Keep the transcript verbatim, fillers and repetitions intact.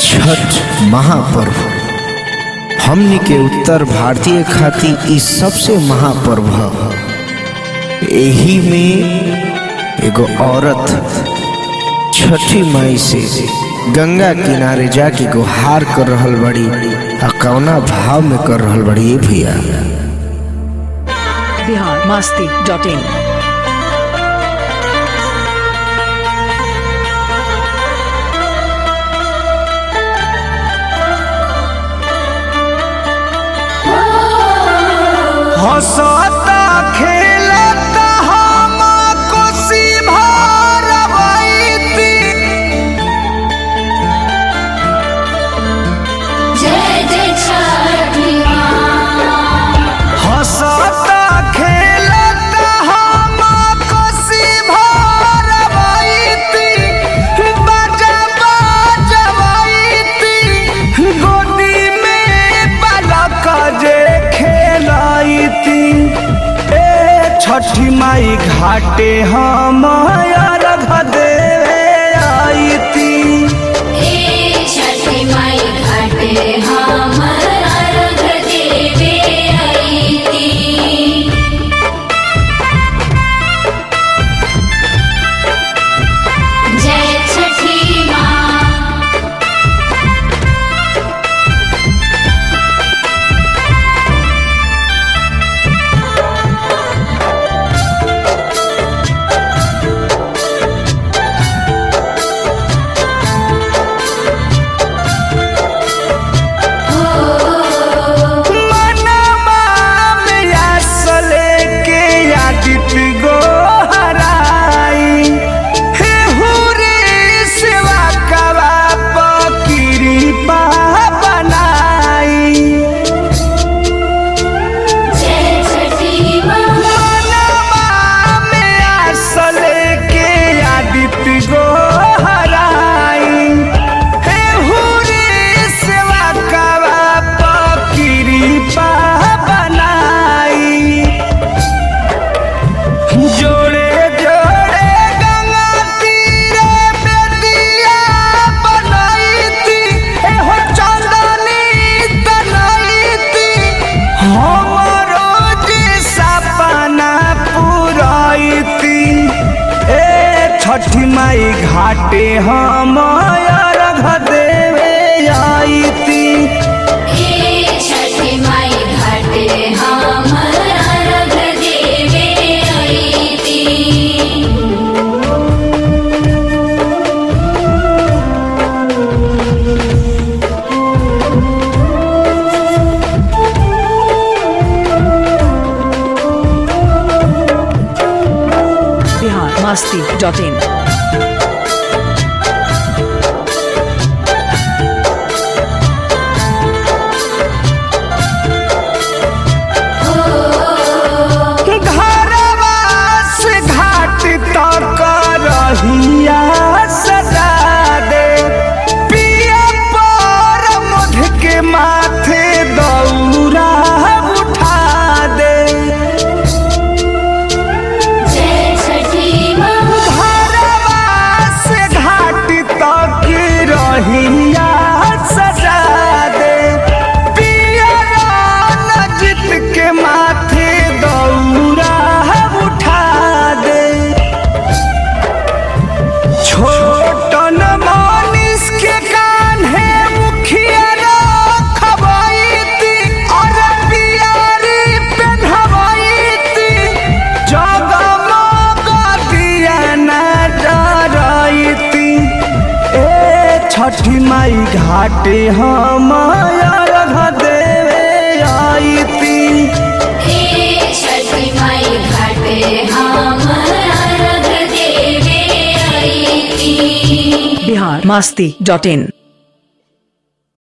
छठ महापर्व हमनी के उत्तर भारतीय खातिर इस सबसे महापर्व है। एही में एगो औरत छठी माई से गंगा किनारे जाके गुहार कर रहल बड़ी। आ कौना भाव में कर रहल बड़ी ये भैया। Bihar Masti dot in. हंसता खेलता हम कोसी भरवैती। जय जय छठी माँ। हंसता खेलता हम कोसी भरवैती। बाजा बजवैती गोदी में बालक जे खेलैती। ए छठी माई घाटे हम अर्घ देवे आईती। ए छठी माई घाटे हम अर्घ देवे आईती। जय छठी माँ। छठी माई घाटे हम अर्घ देवे आईती। ए छठी माई घाटे हम अर्घ देवे आईती। बिहार मस्ती डॉट इन। रहिया सजा दे पिया पर मध के माथे दौरा उठा दे। जय छठी माँ। घरवा से घाट तक रहिया सजा दे पिया नजित के माथे दौरा उठा दे। छोटन मनीष के कान्हे मुखिया रखबैती और पियारी पेन्हबैती। जगमग दिया न डरैती। ए छठी माई घाटे हम अर्घ देवे आईती। ए छठी माई घाटे हम अर्घ देवे आईती। बिहार मस्ती डॉट इन।